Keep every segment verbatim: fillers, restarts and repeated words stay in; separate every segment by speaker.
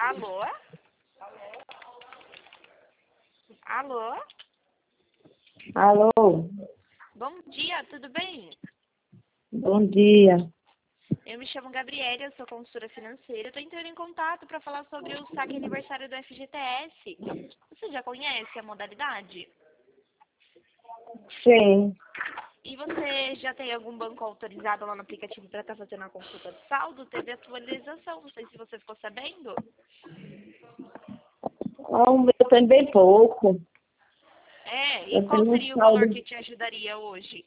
Speaker 1: Alô? Alô?
Speaker 2: Alô,
Speaker 1: Bom dia, tudo bem?
Speaker 2: bom dia.
Speaker 1: Eu me chamo Gabriela, eu sou consultora financeira. Estou entrando em contato para falar sobre o saque aniversário do F G T S. Você já conhece a modalidade?
Speaker 2: Sim,
Speaker 1: E você já tem algum banco autorizado lá no aplicativo para estar fazendo a consulta de saldo? Teve atualização, não sei se você ficou sabendo.
Speaker 2: o meu tem bem pouco.
Speaker 1: É, e
Speaker 2: Eu
Speaker 1: qual
Speaker 2: tenho um
Speaker 1: seria o valor
Speaker 2: saldo,
Speaker 1: que te ajudaria hoje?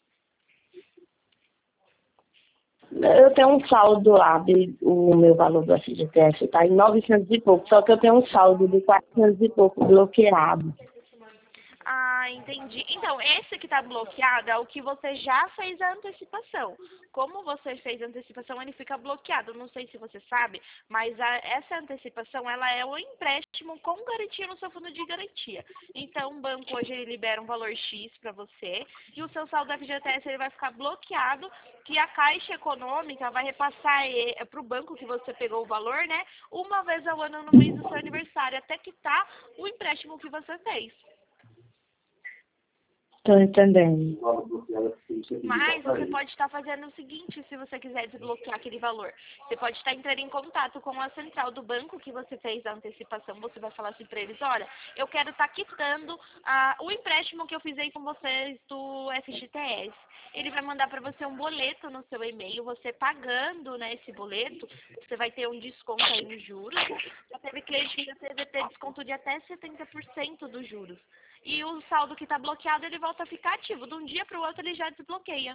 Speaker 2: eu tenho um saldo lá, de, o meu valor do F G T S está em novecentos e pouco, só que eu tenho um saldo de quatrocentos e pouco bloqueado.
Speaker 1: Ah, entendi. Então, esse que está bloqueado é o que você já fez a antecipação. Como você fez a antecipação, ele fica bloqueado. Não sei se você sabe, mas a- essa antecipação, ela é o empréstimo com garantia no seu fundo de garantia. Então, o banco hoje ele libera um valor X para você e o seu saldo F G T S ele vai ficar bloqueado, que a Caixa Econômica vai repassar para o banco que você pegou o valor, né? Uma vez ao ano no mês do seu aniversário, até quitar o empréstimo que você fez.
Speaker 2: Estou entendendo.
Speaker 1: Mas você pode estar fazendo o seguinte, se você quiser desbloquear aquele valor. Você pode estar entrando em contato com a central do banco que você fez a antecipação. Você vai falar assim para eles, olha, eu quero estar quitando ah, o empréstimo que eu fiz aí com vocês do F G T S. Ele vai mandar para você um boleto no seu e-mail. Você pagando, né, esse boleto, você vai ter um desconto aí nos juros. Já teve cliente que já teve ter desconto de até setenta por cento dos juros. E o saldo que está bloqueado, ele volta a ficar ativo. De um dia para o outro, ele já desbloqueia.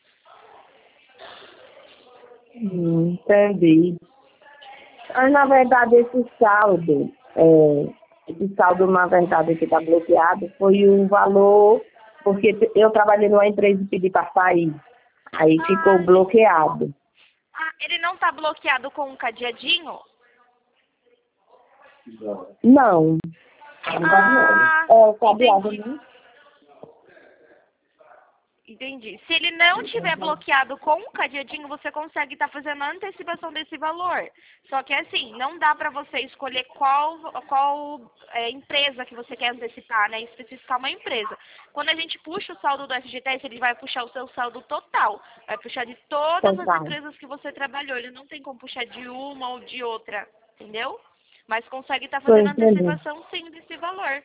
Speaker 2: Hum, entendi. Mas, na verdade, esse saldo, é, esse saldo, na verdade, que está bloqueado, foi o valor, porque eu trabalhei numa empresa e pedi para sair. Aí ficou
Speaker 1: Ah,
Speaker 2: bloqueado.
Speaker 1: ah, ele não está bloqueado com um cadeadinho?
Speaker 2: Não.
Speaker 1: Ah,
Speaker 2: É, o cabeado,
Speaker 1: entendi.
Speaker 2: né?
Speaker 1: Entendi. Se ele não tiver bloqueado com um cadeadinho, você consegue estar fazendo a antecipação desse valor. Só que assim, não dá para você escolher qual, qual é, empresa que você quer antecipar, né? Especificar uma empresa. Quando a gente puxa o saldo do F G T S, ele vai puxar o seu saldo total. Vai puxar de todas as
Speaker 2: Total.
Speaker 1: empresas que você trabalhou. Ele não tem como puxar de uma ou de outra, entendeu? Mas consegue estar
Speaker 2: Estou
Speaker 1: fazendo a
Speaker 2: entendendo.
Speaker 1: antecipação sim desse valor.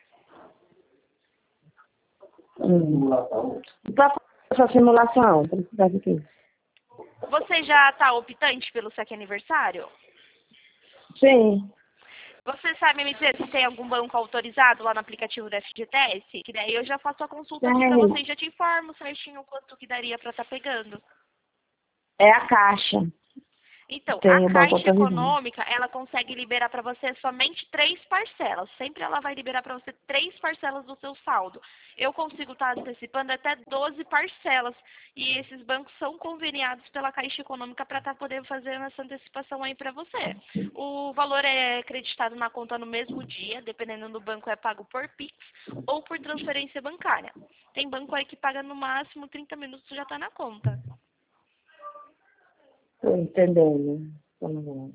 Speaker 2: Hum. Para essa simulação, precisa de quê?
Speaker 1: Você já está optante pelo saque aniversário?
Speaker 2: Sim.
Speaker 1: Você sabe me dizer se tem algum banco autorizado lá no aplicativo da F G T S? Que daí eu já faço a consulta aqui para você
Speaker 2: Tem.
Speaker 1: e já te informo certinho quanto que daria para estar pegando.
Speaker 2: É a caixa.
Speaker 1: Então, a
Speaker 2: Tem o banco
Speaker 1: Caixa
Speaker 2: autorizado.
Speaker 1: Econômica, ela consegue liberar para você somente três parcelas. Sempre ela vai liberar para você três parcelas do seu saldo. Eu consigo estar antecipando até doze parcelas. E esses bancos são conveniados pela Caixa Econômica para estar podendo fazer essa antecipação aí para você. O valor é acreditado na conta no mesmo dia, dependendo do banco é pago por Pix ou por transferência bancária. Tem banco aí que paga no máximo trinta minutos e já está na conta.
Speaker 2: Estou entendendo. Hum.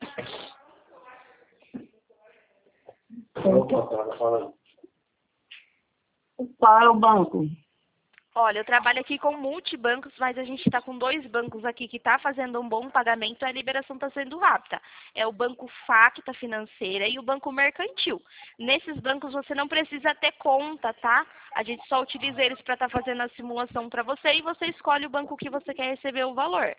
Speaker 2: Qual é o banco?
Speaker 1: Olha, eu trabalho aqui com multibancos, mas a gente está com dois bancos aqui que está fazendo um bom pagamento e a liberação está sendo rápida. É o Banco Facta Financeira e o Banco Mercantil. Nesses bancos você não precisa ter conta, tá? A gente só utiliza eles para estar fazendo a simulação para você e você escolhe o banco que você quer receber o valor.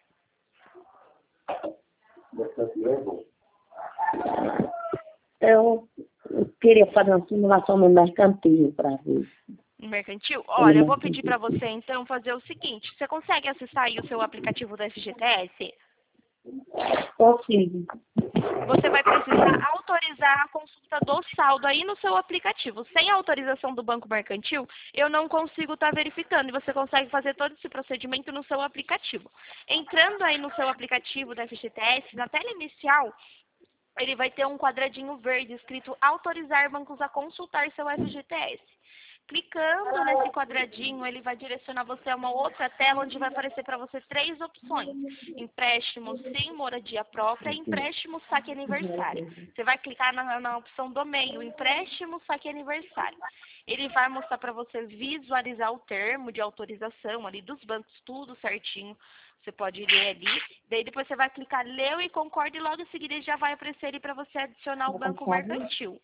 Speaker 2: Eu queria fazer uma simulação no mercantil para ver.
Speaker 1: Mercantil?
Speaker 2: Ele
Speaker 1: Olha, eu vou pedir
Speaker 2: mercantil.
Speaker 1: para você então fazer o seguinte. Você consegue acessar aí o seu aplicativo da F G T S?
Speaker 2: Consigo.
Speaker 1: Você vai precisar autorizar a consulta do saldo aí no seu aplicativo. Sem a autorização do Banco Mercantil, eu não consigo estar verificando. E você consegue fazer todo esse procedimento no seu aplicativo. Entrando aí no seu aplicativo da F G T S, na tela inicial, ele vai ter um quadradinho verde escrito autorizar bancos a consultar seu F G T S. Clicando nesse quadradinho, ele vai direcionar você a uma outra tela onde vai aparecer para você três opções. Empréstimo sem moradia própria e empréstimo saque aniversário. Você vai clicar na, na opção do meio, empréstimo saque aniversário. Ele vai mostrar para você visualizar o termo de autorização ali dos bancos, tudo certinho. Você pode ler ali. Daí depois você vai clicar leu e concorda e logo em seguida ele já vai aparecer ali para você adicionar o banco mercantil.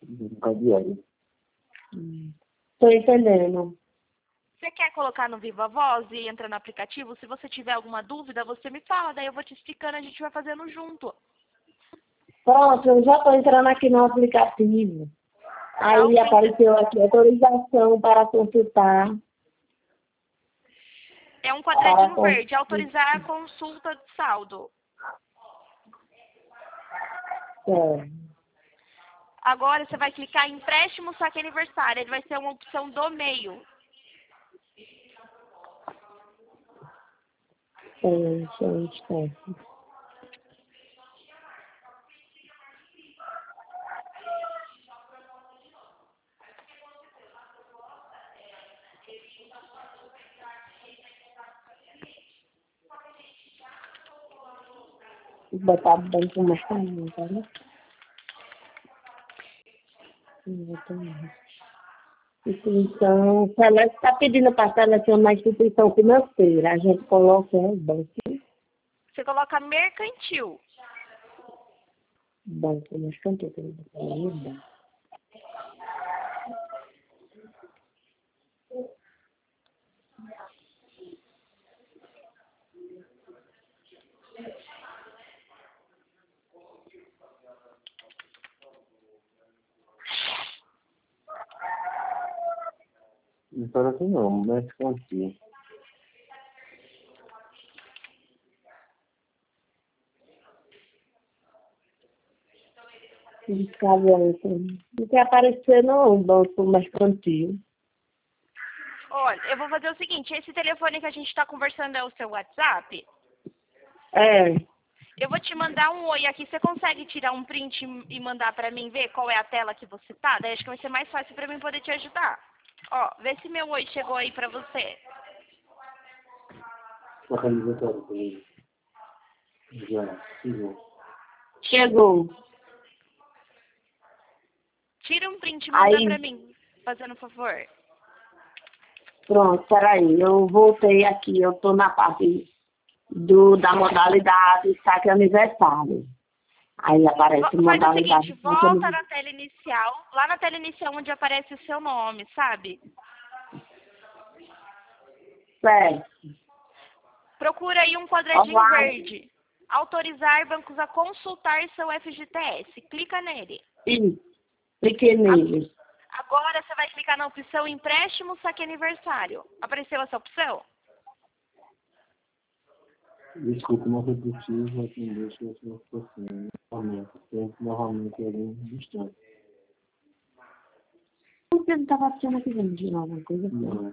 Speaker 2: Estou entendendo.
Speaker 1: Você quer colocar no Viva Voz e entrar no aplicativo? Se você tiver alguma dúvida, você me fala, daí eu vou te explicando, a gente vai fazendo junto.
Speaker 2: Pronto, eu já estou entrando aqui no aplicativo. Aí
Speaker 1: Tá,
Speaker 2: apareceu aqui autorização para consultar.
Speaker 1: É um quadradinho para verde, autorizar a consulta de saldo.
Speaker 2: É.
Speaker 1: Agora você vai clicar em empréstimo saque aniversário, ele vai ser uma opção do meio.
Speaker 2: É, gente, é. Vou botar bem com mais carinho, tá, né? Instituição, está pedindo para selecionar a instituição financeira. A gente coloca o banco.
Speaker 1: Você coloca mercantil.
Speaker 2: Banco, mas quanto eu tenho que banco?
Speaker 3: Não parece não, mas confia.
Speaker 2: Não quer aparecer não, banco mercantil.
Speaker 1: Olha, eu vou fazer o seguinte, esse telefone que a gente está conversando é o seu WhatsApp?
Speaker 2: É.
Speaker 1: Eu vou te mandar um oi aqui, você consegue tirar um print e mandar para mim ver qual é a tela que você tá? Daí acho que vai ser mais fácil para mim poder te ajudar. Ó, vê se meu oi chegou aí para você.
Speaker 3: Localizatório também. Já, chegou.
Speaker 2: Chegou.
Speaker 1: Tira um print e manda
Speaker 2: Aí.
Speaker 1: para mim, fazendo um favor.
Speaker 2: Pronto, peraí, eu voltei aqui, eu tô na parte do, da modalidade saque aniversário. Aí aparece
Speaker 1: Faz
Speaker 2: modalidade.
Speaker 1: o seguinte, volta na tela inicial, lá na tela inicial onde aparece o seu nome, sabe?
Speaker 2: Certo.
Speaker 1: Procura aí um quadradinho
Speaker 2: Olá.
Speaker 1: verde. Autorizar bancos a consultar seu F G T S. Clica nele.
Speaker 2: Sim, cliquei nele.
Speaker 1: Agora você vai clicar na opção empréstimo saque aniversário. Apareceu essa opção?
Speaker 3: Desculpa, não repetir, vou atender se você não for assim. Tem novamente algum distante.
Speaker 2: Você não estava achando aqui de alguma coisa?
Speaker 3: Não.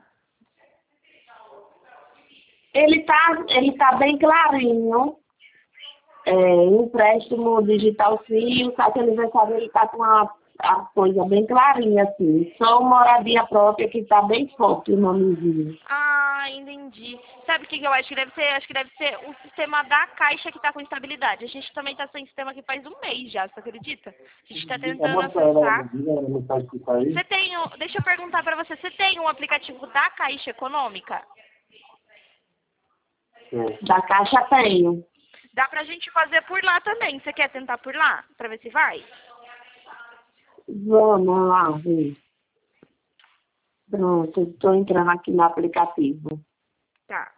Speaker 2: Ele tá, ele tá bem clarinho. É, empréstimo digital sim, o saque aniversário ele tá com a, a coisa bem clarinha, assim. Só moradia própria que tá bem forte o nomezinho.
Speaker 1: Ah, entendi. Sabe o que eu acho que deve ser? Acho que deve ser o sistema da Caixa que tá com instabilidade. A gente também tá sem sistema aqui faz um mês já, você acredita? A gente tá tentando acessar. Você tem um, deixa eu perguntar pra você, você tem um aplicativo da Caixa Econômica?
Speaker 2: Da Caixa tenho.
Speaker 1: Dá pra gente fazer por lá também. Você quer tentar por lá? Pra ver se vai?
Speaker 2: Vamos lá ver. Pronto, estou entrando aqui no aplicativo.
Speaker 1: Tá.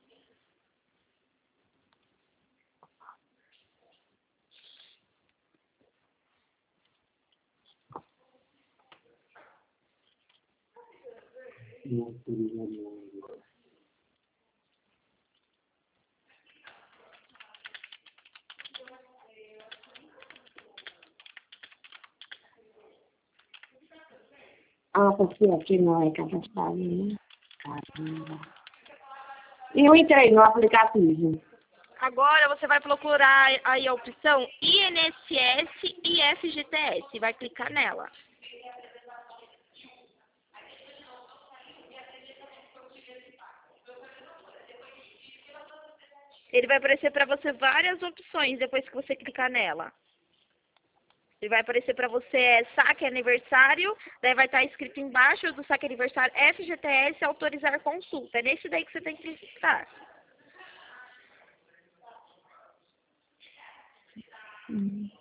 Speaker 2: Ah, porque aqui não é cadastrado, né? Caramba. E eu entrei no aplicativo.
Speaker 1: Agora você vai procurar aí a opção I N S S e F G T S. Vai clicar nela. Ele vai aparecer para você várias opções depois que você clicar nela. Ele vai aparecer para você é, saque aniversário, daí vai estar escrito embaixo do saque aniversário F G T S autorizar consulta. É nesse daí que você tem que clicar.
Speaker 2: Hum.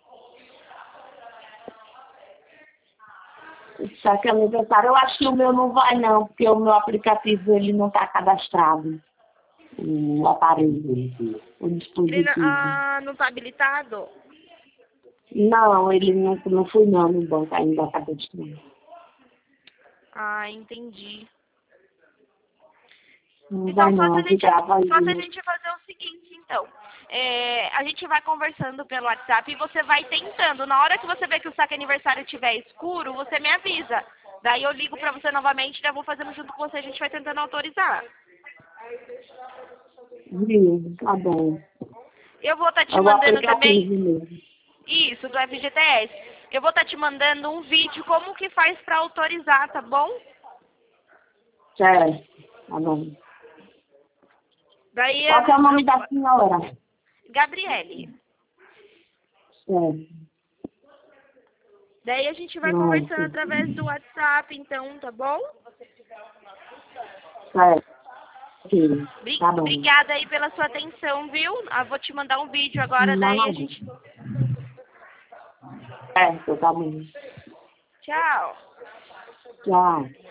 Speaker 2: O saque aniversário, eu acho que o meu não vai não, porque o meu aplicativo ele não está cadastrado. O aparelho, o
Speaker 1: Ele
Speaker 2: dispositivo.
Speaker 1: não, ah, não está habilitado?
Speaker 2: Não, ele não, não fui não no banco ainda cadastrado.
Speaker 1: Ah, entendi.
Speaker 2: Não
Speaker 1: Então,
Speaker 2: vai
Speaker 1: só
Speaker 2: não,
Speaker 1: se a gente,
Speaker 2: obrigada.
Speaker 1: só se a gente fazer o seguinte, então. É, a gente vai conversando pelo WhatsApp e você vai tentando. Na hora que você vê que o saque aniversário estiver escuro, você me avisa. Daí eu ligo pra você novamente, daí eu vou fazendo junto com você, a gente vai tentando autorizar.
Speaker 2: Viu, tá bom.
Speaker 1: Eu vou estar te
Speaker 2: É o
Speaker 1: mandando
Speaker 2: aplicativo
Speaker 1: também,
Speaker 2: mesmo.
Speaker 1: isso, do F G T S. Eu vou estar te mandando um vídeo como que faz pra autorizar, tá bom?
Speaker 2: Certo, tá bom.
Speaker 1: Daí,
Speaker 2: Qual que é o nome
Speaker 1: eu-
Speaker 2: da senhora?
Speaker 1: Gabriele.
Speaker 2: Certo.
Speaker 1: Daí a gente vai
Speaker 2: Nossa.
Speaker 1: conversando através do WhatsApp, então, tá bom?
Speaker 2: Certo. Ok,
Speaker 1: Bri-
Speaker 2: tá bom.
Speaker 1: Obrigada aí pela sua atenção, viu? Ah, vou te mandar um vídeo agora, daí a gente...
Speaker 2: Certo, tá bom.
Speaker 1: Tchau.
Speaker 2: Tchau.